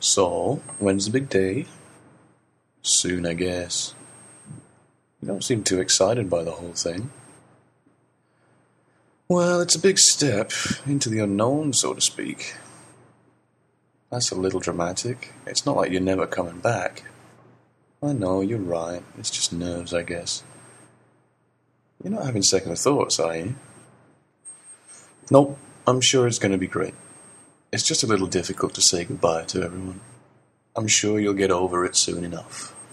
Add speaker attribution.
Speaker 1: So, when's the big day? Soon, I guess. You don't seem too excited by the whole thing. Well, it's a big step into the unknown, so to speak. That's a little dramatic. It's not like you're never coming back. I know, you're right. It's just nerves, I guess. You're not having second thoughts, are you? Nope, I'm sure it's going to be great. It's just a little difficult to say goodbye to everyone. I'm sure you'll get over it soon enough.